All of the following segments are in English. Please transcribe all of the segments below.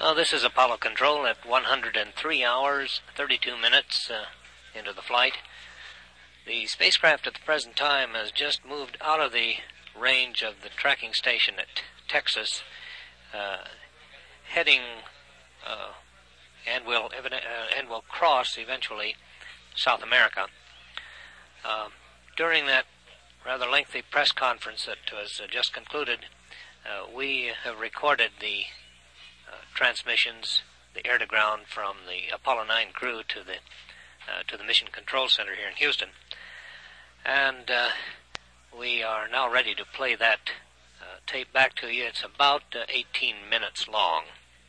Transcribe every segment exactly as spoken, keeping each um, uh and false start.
Well, this is Apollo Control at one hundred three hours, thirty-two minutes uh, into the flight. The spacecraft at the present time has just moved out of the range of the tracking station at Texas, uh, heading uh, and will uh, and will cross eventually South America. Uh, during that rather lengthy press conference that was uh, just concluded, uh, we have recorded the uh, transmissions, the air-to-ground from the Apollo nine crew to the uh, to the Mission Control Center here in Houston, and uh, we are now ready to play that uh, tape back to you. It's about uh, eighteen minutes long.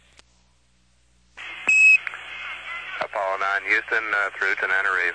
Apollo nine, Houston, uh, through to Tenerife.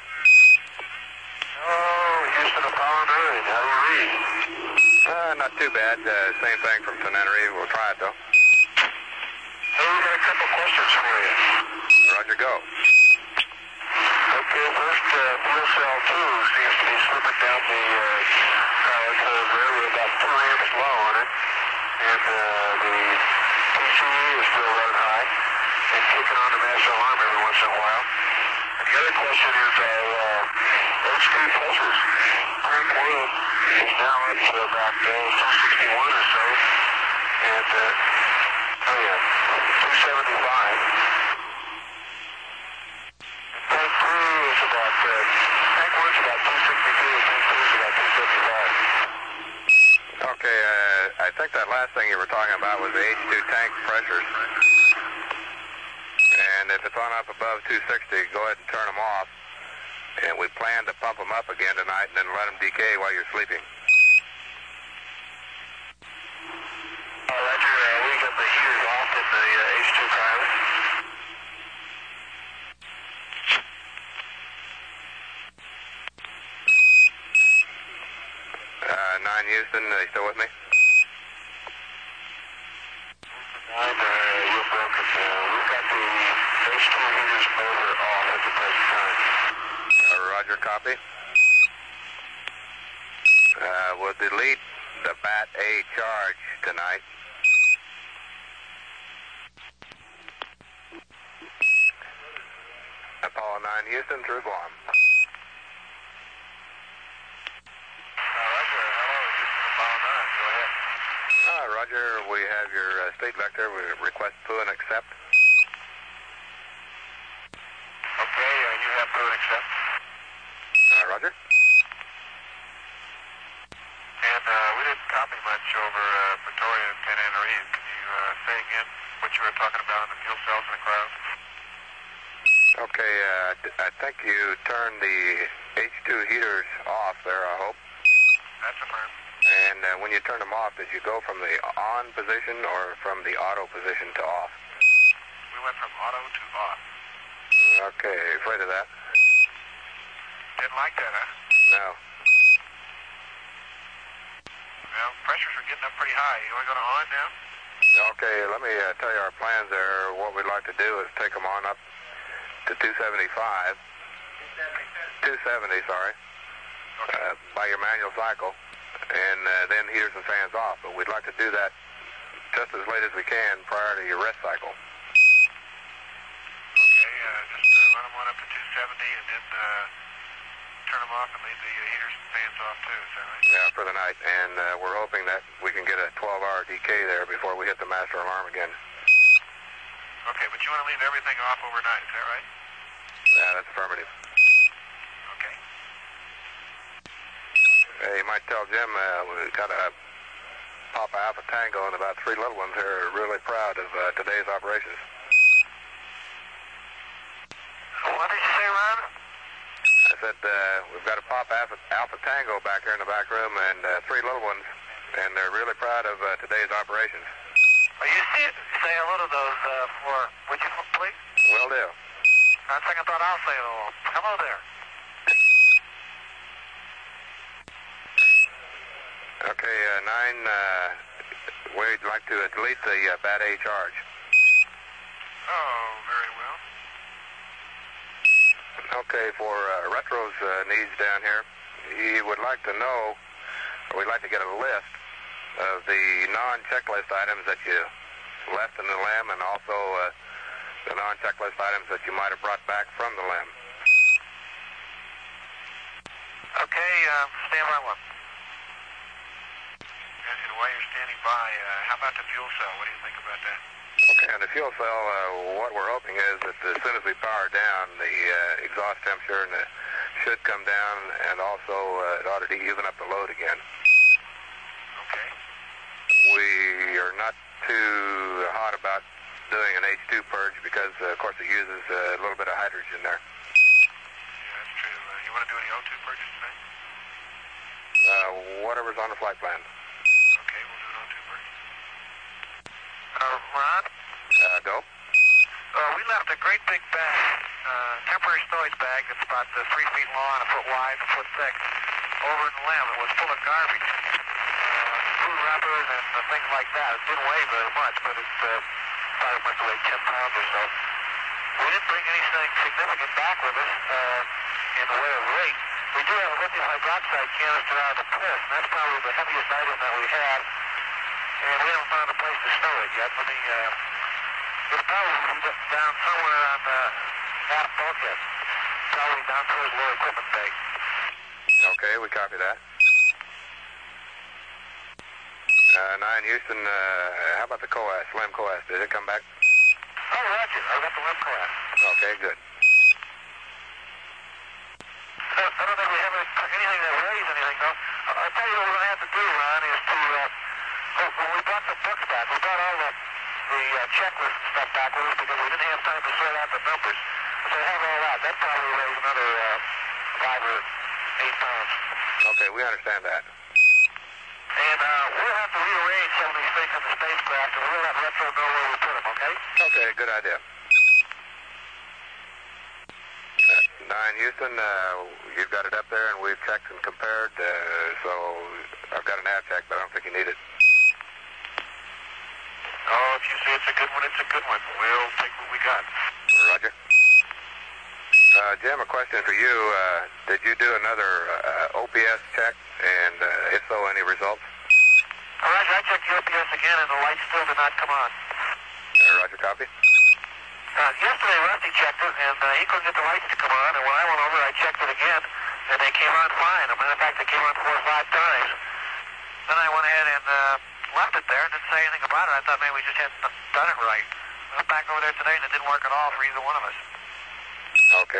Oh, Houston, Apollo nine, how do you read? Uh, not too bad. Uh, same thing from Tenerife. We'll try it, though. Hey, we got a couple questions for you. Roger, go. Okay, first, uh, fuel cell two seems to be slipping down the uh, power curve there. We're about two amps low on it. And uh, the P C E is still running high and kicking on the master alarm every once in a while. And the other question is our uh, H two pressures. Tank one is now up to about uh, two sixty-one or so. And, uh, oh yeah, two seventy-five. Tank two is about, uh, tank one's about two sixty-two, and tank two is about two seventy-five. Okay, uh, I think that last thing you were talking about was the H two tank pressures. And if it's on up above two sixty, go ahead and turn them off. And we plan to pump them up again tonight and then let them decay while you're sleeping. Uh, Roger, uh, we got the heaters off in the uh, H two pilot. Uh, nine Houston, are you still with me? nine, uh, you're broken. Uh, we've got the H two heaters motor off at the present time. Uh, Roger, copy. Uh, we'll delete the B A T A charge tonight. Apollo nine Houston, through Guam. Uh, Roger, we have your uh, state vector. We request fluid accept. Okay, uh, you have fluid accept. Uh, Roger. And uh, we didn't copy much over uh, Pretoria and Tenerife. Can you uh, say again what you were talking about in the fuel cells and the cryo? Okay, uh, I think you turned the H two heaters off there, I hope. That's affirmed. And uh, when you turn them off, did you go from the on position or from the auto position to off? We went from auto to off. Okay, afraid of that? Didn't like that, huh? No. Well, pressures are getting up pretty high. You want to go to on now? Okay, let me uh, tell you our plans there. What we'd like to do is take them on up to two seventy-five. two seventy, sorry. Okay. Uh, by your manual cycle. And uh, then heaters and fans off. But we'd like to do that just as late as we can prior to your rest cycle. Okay, uh, just uh, run them on up to two seventy and then uh, turn them off and leave the uh, heaters and fans off too, is that right? Yeah, for the night. And uh, we're hoping that we can get a twelve hour decay there before we hit the master alarm again. Okay, but you want to leave everything off overnight, is that right? Yeah, that's affirmative. Okay. Uh, you might tell Jim uh, we've got a Papa Alpha Tango and about three little ones here are really proud of uh, today's operations. What did you say, Ron? I said uh, we've got a Papa Alpha, Alpha Tango back here in the back room and uh, three little ones, and they're really proud of uh, today's operations. Well, you see, say hello to those uh, for, would you please? Will do. On second thought, I'll say hello. Hello there. Okay, uh, nine, uh, we'd like to uh, delete the uh, B A T A charge. Oh, very well. Okay, for uh, Retro's uh, needs down here, he would like to know, or we'd like to get a list of the non-checklist items that you left in the limb, and also uh, the non-checklist items that you might have brought back from the limb. Okay, uh, stand by one. And, and while you're standing by, uh, how about the fuel cell? What do you think about that? Okay, on the fuel cell, uh, what we're hoping is that as soon as we power down, the uh, exhaust temperature and the, should come down, and also uh, it ought to even up the load again. Okay. We are not too hot about doing an H two purge because, uh, of course, it uses uh, a little bit of hydrogen there. Yeah, that's true. Uh, you want to do any O two purges tonight? Uh, whatever's on the flight plan. Okay, we'll do an O two purge. Uh, Ron? Uh, go. Uh, we left a great big bag, uh, temporary storage bag that's about uh, three feet long, a foot wide, a foot thick, over in the limb. It was full of garbage, uh, food wrappers and uh, things like that. It didn't weigh very much, but it uh, probably must weigh ten pounds or so. We didn't bring anything significant back with us uh, in the way of weight. We do have a lithium hydroxide canister out of the pit, and that's probably the heaviest item that we have, and we haven't found a place to store it yet. Let me... Uh, It's probably down somewhere on the aft bulkhead, probably down towards the lower equipment bay. Okay, we copy that. Uh, nine Houston, uh, how about the coas, limb coas? Did it come back? Oh, roger. I got the limb coas. Okay, good. Uh, I don't think we have anything that weighs anything, though. I'll tell you what we're going to have to do, Ron, is to, uh, when we brought the books back, we brought all the the uh, checklist and stuff back with us because we didn't have time to sort out the numbers. So have all that. That probably weighs another uh, five or eight pounds. Okay, we understand that. And uh, we'll have to rearrange some of these things in the spacecraft, and we'll let Retro know where we put them, okay? Okay, good idea. Uh, nine Houston, uh, you've got it up there, and we've checked and compared, uh, so I've got an nav check, but I don't think you need it. Oh, if you say it's a good one, it's a good one. We'll take what we got. Roger. Uh, Jim, a question for you. Uh, did you do another uh, O P S check, and uh, if so, any results? All right, I checked the O P S again, and the lights still did not come on. Uh, Roger, copy. Uh, yesterday, Rusty checked it, and uh, he couldn't get the lights to come on, and when I went over, I checked it again, and they came on fine. As a matter of fact, they came on four or five times. Then I went ahead and... Uh, left it there and didn't say anything about it. I thought maybe we just hadn't done it right. I went back over there today and it didn't work at all for either one of us. Okay.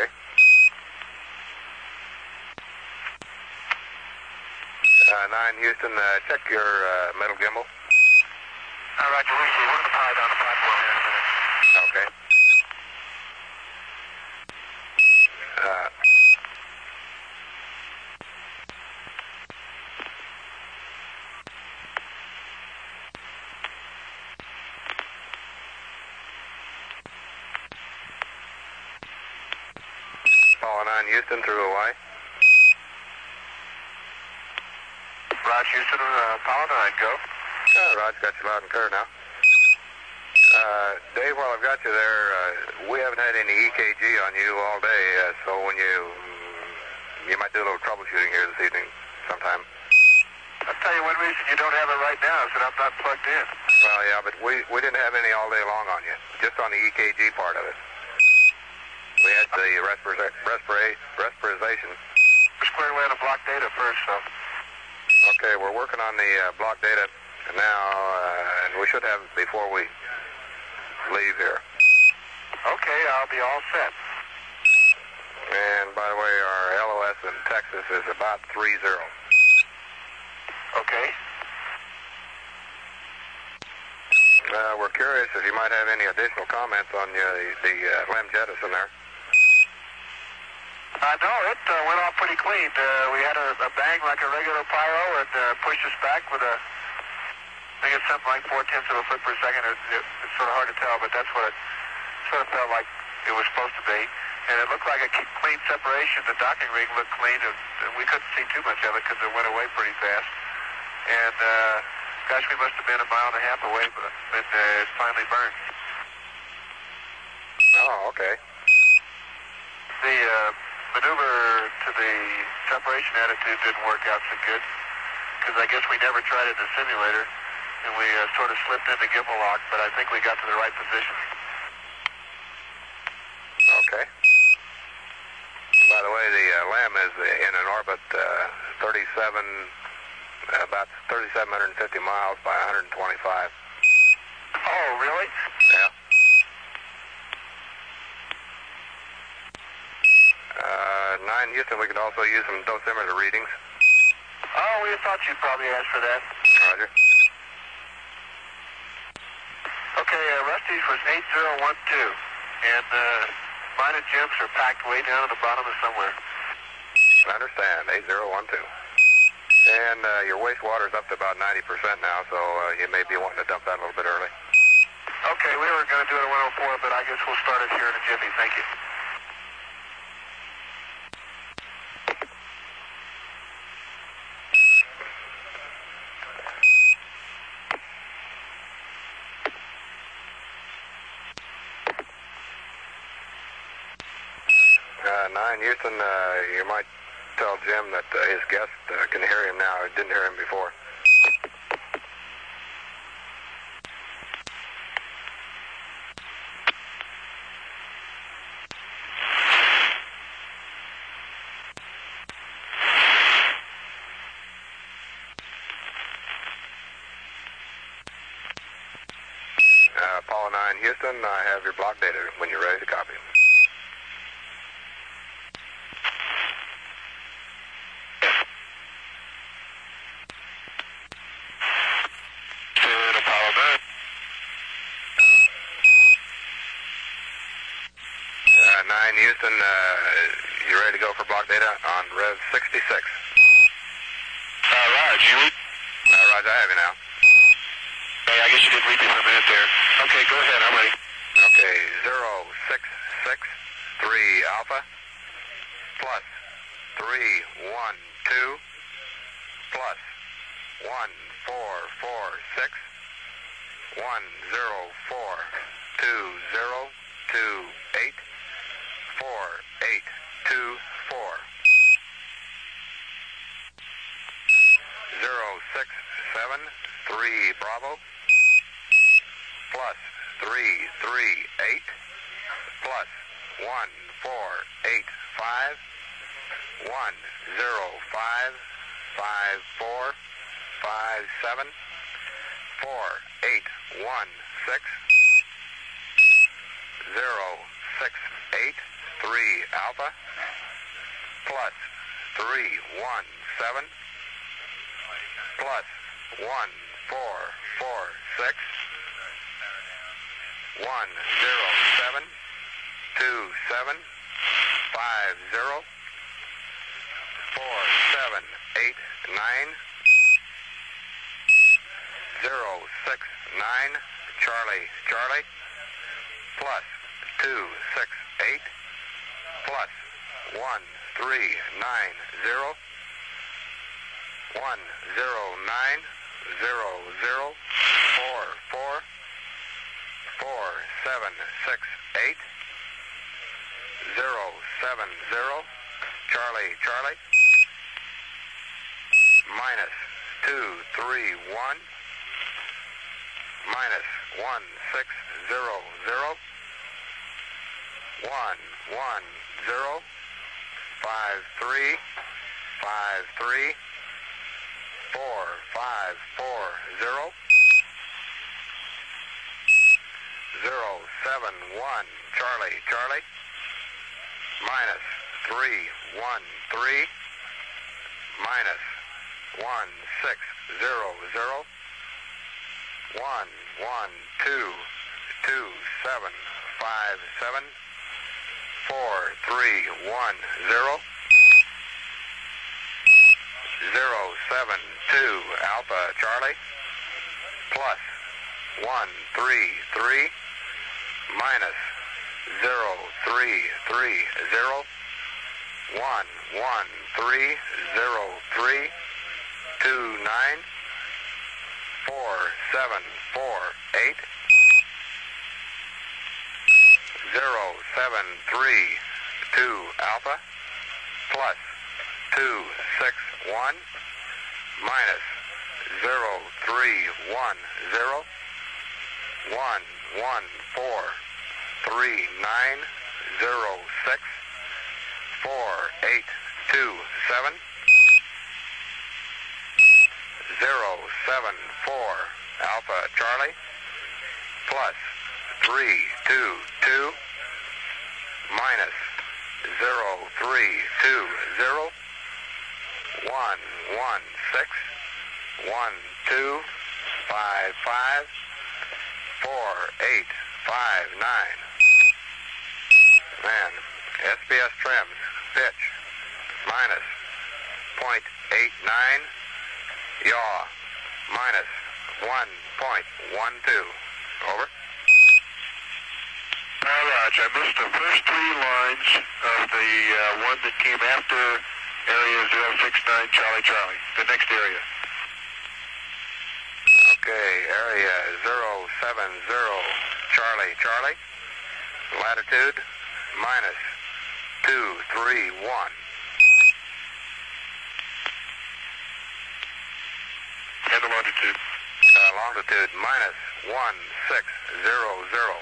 Uh, nine Houston, uh, check your uh, middle gimbal. All right, we see. We're going to power down the platform here in a minute. Okay. Uh, nine Houston through Hawaii. Raj Houston, uh, Apollo nine, go. Uh, Raj, got you loud and clear now. Uh, Dave, while I've got you there, uh, we haven't had any E K G on you all day, uh, so when you, you might do a little troubleshooting here this evening sometime. I'll tell you one reason you don't have it right now is that I'm not plugged in. Well, yeah, but we, we didn't have any all day long on you, just on the E K G part of it. We had the respira respira respiration. We're squared away on the block data first, so. Okay, we're working on the uh, block data now, uh, and we should have it before we leave here. Okay, I'll be all set. And by the way, our L O S in Texas is about three zero. Okay. Uh, we're curious if you might have any additional comments on uh, the, the uh, LEM jettison there. Uh, no, it uh, went off pretty clean. Uh, we had a, a bang like a regular pyro and uh, pushed us back with a, I think it's something like four-tenths of a foot per second. It, it, it's sort of hard to tell, but that's what it sort of felt like it was supposed to be. And it looked like a clean separation. The docking rig looked clean. And we couldn't see too much of it because it went away pretty fast. And, uh, gosh, we must have been a mile and a half away, but it, uh, it finally burned. Oh, okay. The uh, maneuver to the separation attitude didn't work out so good because I guess we never tried it in the simulator. and we uh, sort of slipped into gimbal lock, but I think we got to the right position. Okay. By the way, the uh, LEM is in an orbit uh, thirty-seven, about thirty-seven fifty miles by one hundred twenty-five. Oh, really? Yeah. Uh, nine Houston, we could also use some dosimeter readings. Oh, we thought you'd probably ask for that. Roger. Okay, uh, Rusty's was eight zero one two, and uh, mine and Jim's are packed way down at the bottom of somewhere. I understand, eight zero one two. And uh, your wastewater's up to about ninety percent now, so uh, you may be wanting to dump that a little bit early. Okay, we were going to do it at one oh four, but I guess we'll start it here in a jiffy. Thank you. Uh, nine Houston, uh, you might tell Jim that uh, his guest uh, can hear him now. He didn't hear him before. Uh, Apollo nine Houston, I have your block data when you're ready to copy. nine Houston, uh, you ready to go for block data on Rev sixty-six? Uh, Raj, you read? Uh, Raj, I have you now. Hey, I guess you didn't read me for a minute there. Okay, go ahead, I'm ready. Okay, zero six six three Alpha plus three one two plus one four four six one zero four two zero two eight four eight two four zero six seven three Bravo plus three three eight plus one four eight five one zero five five four five seven four eight one six zero six eight three Alpha plus three one seven plus one four four six one zero seven two seven five zero four seven eight nine zero six nine Charlie Charlie plus two six eight plus one three nine zero one zero nine zero zero four four four seven six eight zero seven zero Charlie Charlie minus two three one minus one six zero zero one one zero five three five three four five four zero zero seven one Charlie Charlie minus three one three minus one six zero zero one one two two seven five seven four three one zero zero seven two Alpha Charlie plus one three three minus zero three three zero one one three zero three two nine four seven four eight zero seven three two Alpha plus two six one minus zero three one zero. one one four three nine zero six four eight two seven. zero seven four Alpha Charlie plus three two two minus zero three two zero one one six one two five five four eight five nine. Man, S B S trims pitch minus point eight nine. Yaw minus one point one two. Over. Now, Raj, I missed the first three lines of the uh, one that came after area zero six nine Charlie Charlie. The next area. Okay, area zero seven zero Charlie Charlie. Latitude minus two three one. And the longitude. Uh, longitude minus one six zero zero.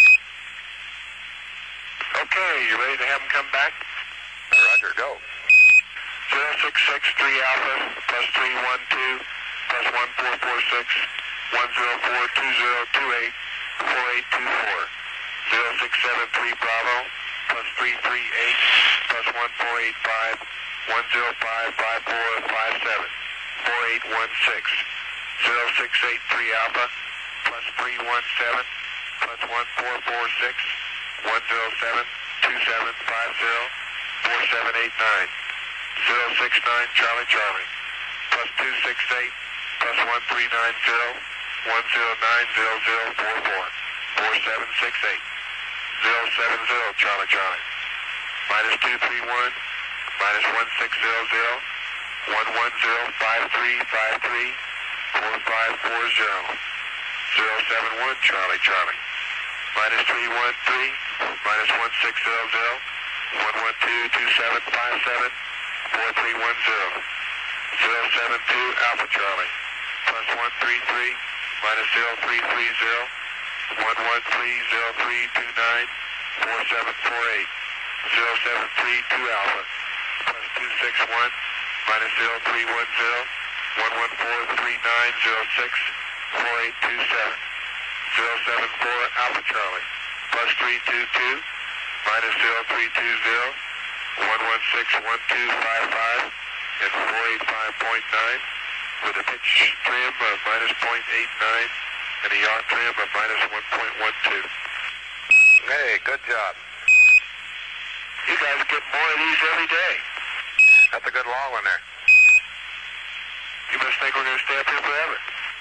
Okay, you ready to have them come back? Roger, go. zero six six three Alpha plus three one two plus one four four six one zero four two zero two eight four eight two four. zero six seven three Bravo plus three three eight plus one four eight five one zero five five four five seven four eight one six. zero six eight three Alpha plus three one seven plus one four four six one zero seven two seven five zero four seven eight nine. zero six nine Charlie Charlie plus two six eight plus one three nine zero one zero nine zero zero four four four seven six eight. zero seven zero Charlie Charlie minus two three one minus one six zero zero one one zero five three five three four five four zero. zero seven one Charlie Charlie minus three one three minus one six zero zero one one two two seven five seven four three one zero. zero seven two Alpha Charlie plus one three three minus zero three three zero one one three zero three two nine four seven four eight. zero seven three two Alpha plus two six one minus zero three one zero one one four three nine zero six four eight two seven. zero seven four Alpha Charlie plus three two two minus zero three two zero one one six one two five five and four eight five point nine with a pitch trim of minus point eight nine and a yaw trim of minus one point one two. Hey, good job. You guys get more of these every day. That's a good long one there. You must think we're going to stay up here forever.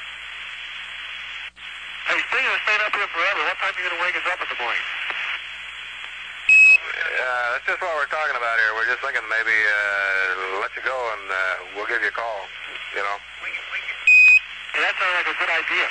Hey, speaking of staying up here forever, what time are you going to wake us up in the morning? Uh, that's just what we're talking about here. We're just thinking maybe uh, let you go and uh, we'll give you a call, you know. Hey, that sounds like a good idea.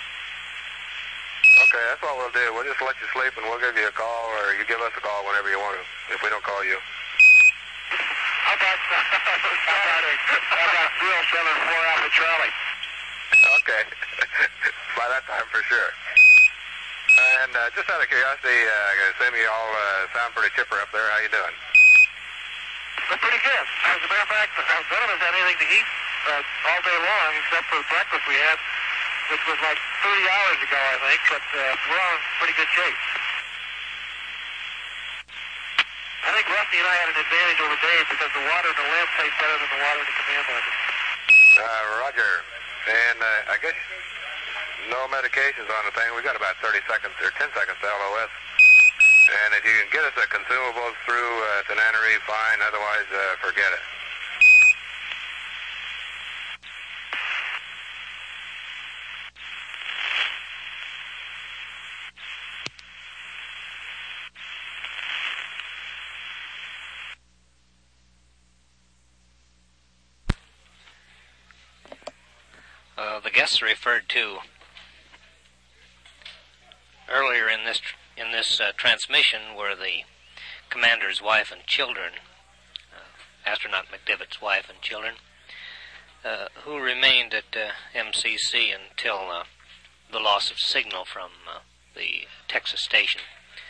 Okay, that's what we'll do. We'll just let you sleep and we'll give you a call, or you give us a call whenever you want to, if we don't call you. How about, how about, how about zero seven four Alpha Charlie? Okay. By that time for sure. And uh, just out of curiosity, uh, I assume you all uh, sound pretty chipper up there. How you doing? We're pretty good. As a matter of fact, none of us had anything to eat uh, all day long except for the breakfast we had, which was like thirty hours ago, I think, but uh, we're all in pretty good shape. I think Rusty and I had an advantage over Dave because the water in the lamp tastes better than the water in the command module. Uh, Roger. And uh, I guess no medications on the thing. We've got about thirty seconds or ten seconds to L O S. And if you can get us the consumables through uh, Tenannery, fine. Otherwise, uh, forget it. Uh, the guests referred to earlier in this tr- in this uh, transmission were the commander's wife and children, uh, astronaut McDivitt's wife and children, uh, who remained at uh, M C C until uh, the loss of signal from uh, the Texas station.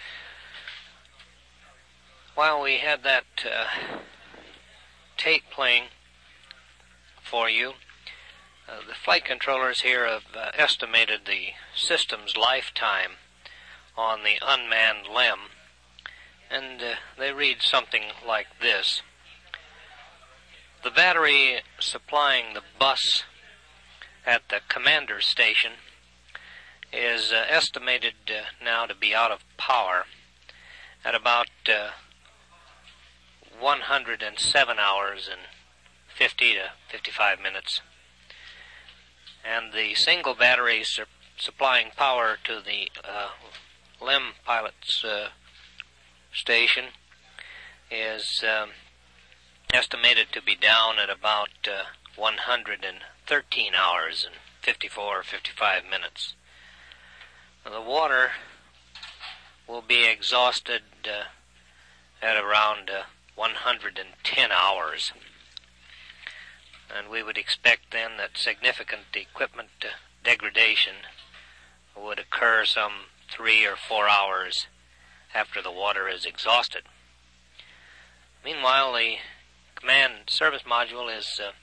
While we had that uh, tape playing for you, uh, the flight controllers here have uh, estimated the system's lifetime on the unmanned L E M, and uh, they read something like this. The battery supplying the bus at the commander station is uh, estimated uh, now to be out of power at about uh, one hundred seven hours and fifty to fifty-five minutes. And the single battery su- supplying power to the uh, L E M pilot's uh, station is um, estimated to be down at about uh, one hundred thirteen hours and fifty-four or fifty-five minutes. The water will be exhausted uh, at around uh, one hundred ten hours. And we would expect then that significant equipment uh, degradation would occur some three or four hours after the water is exhausted. Meanwhile, the command service module is uh,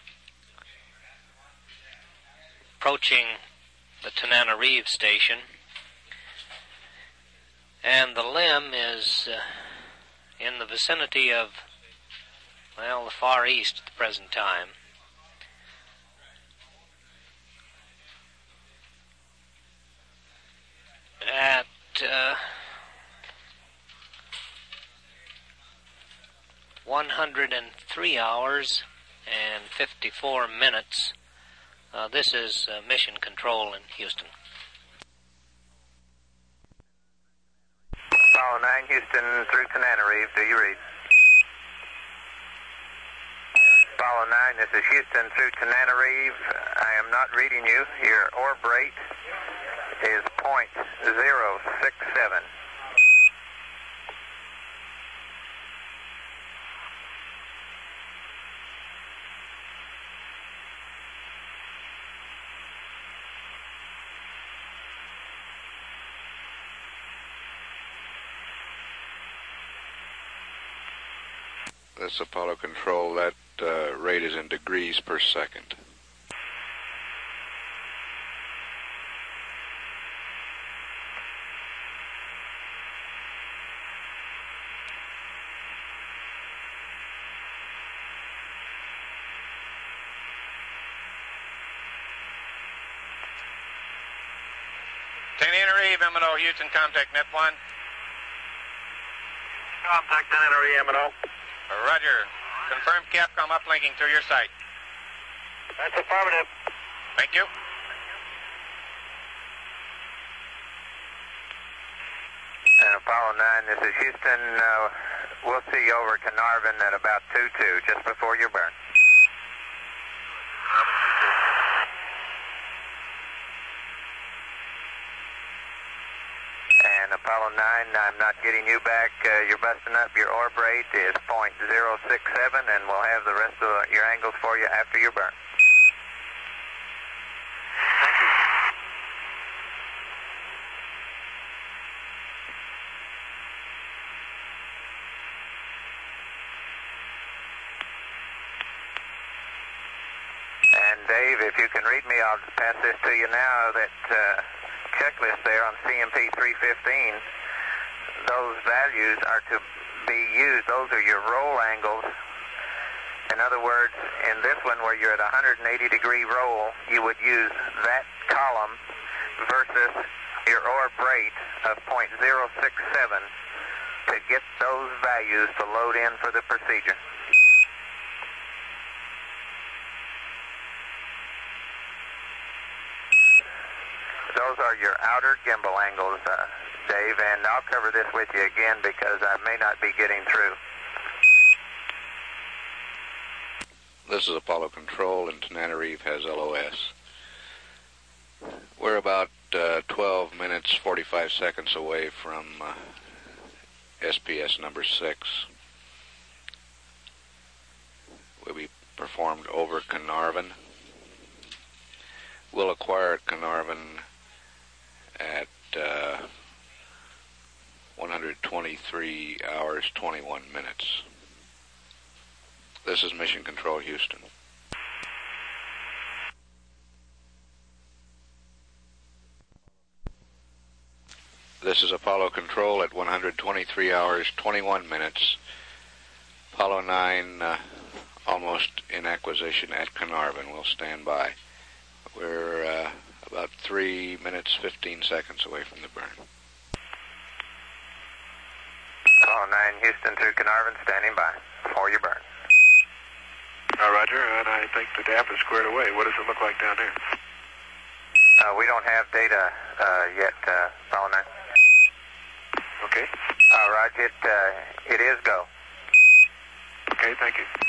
approaching the Tananarive station, and the L E M is uh, in the vicinity of, well, the Far East at the present time. At uh, one hundred three hours and fifty-four minutes. Uh, this is uh, Mission Control in Houston. Apollo nine, Houston through Tananarive. Do you read? Apollo nine, this is Houston through Tananarive. I am not reading you. Your orb rate is point zero six seven. This is Apollo Control. That uh, rate is in degrees per second. Tananarive, M and O, Houston, contact net one. Contact Tananarive, M and O. Roger. Confirmed Capcom uplinking to your site. That's affirmative. Thank you. And Apollo nine, this is Houston. Uh, we'll see you over Carnarvon at about two two, just before your burn. And Apollo nine, I'm not getting you back. Uh, you're busting up. Your orb rate is point zero six seven, and we'll have the rest of your angles for you after your burn. Thank you. And Dave, if you can read me, I'll pass this to you now. That uh, checklist there on C M P three fifteen, those values are to be used. Those are your roll angles. In other words, in this one where you're at one hundred eighty degree roll, you would use that column versus your orb rate of point zero six seven to get those values to load in for the procedure. Those are your outer gimbal angles, uh, Dave, and I'll cover this with you again because I may not be getting through. This is Apollo Control, and Tananarive has L O S. We're about uh, twelve minutes, forty-five seconds away from uh, S P S number six. Will be performed over Carnarvon. We'll acquire Carnarvon at uh, one hundred twenty-three hours, twenty-one minutes. This is Mission Control, Houston. This is Apollo Control at one hundred twenty-three hours, twenty-one minutes. Apollo nine uh, almost in acquisition at Carnarvon. We'll stand by. We're uh, about three minutes, fifteen seconds away from the burn. Apollo nine, Houston through Carnarvon, standing by for your burn. Uh, Roger, and I think the D A P is squared away. What does it look like down there? Uh, we don't have data uh, yet, uh, Apollo nine. Okay. Uh, Roger, it, uh, it is go. Okay, thank you.